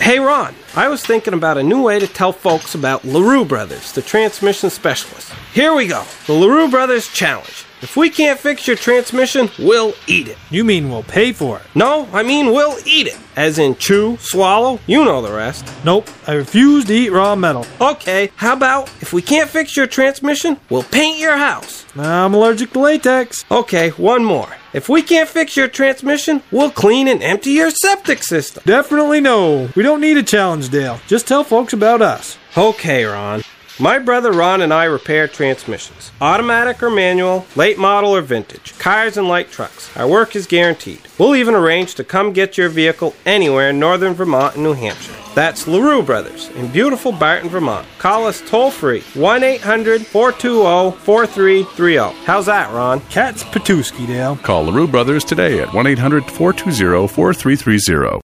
Hey, Ron, I was thinking about a new way to tell folks about LaRue Brothers, the transmission specialists. Here we go. The LaRue Brothers Challenge. If we can't fix your transmission, we'll eat it. You mean we'll pay for it? No, I mean we'll eat it. As in chew, swallow, you know the rest. Nope, I refuse to eat raw metal. Okay, how about if we can't fix your transmission, we'll paint your house. I'm allergic to latex. Okay, one more. If we can't fix your transmission, we'll clean and empty your septic system. Definitely no. We don't need a challenge, Dale. Just tell folks about us. Okay, Ron. My brother Ron and I repair transmissions. Automatic or manual, late model or vintage, cars and light trucks. Our work is guaranteed. We'll even arrange to come get your vehicle anywhere in northern Vermont and New Hampshire. That's LaRue Brothers in beautiful Barton, Vermont. Call us toll-free, 1-800-420-4330. How's that, Ron? Cat's Patooski, Dale. Call LaRue Brothers today at 1-800-420-4330.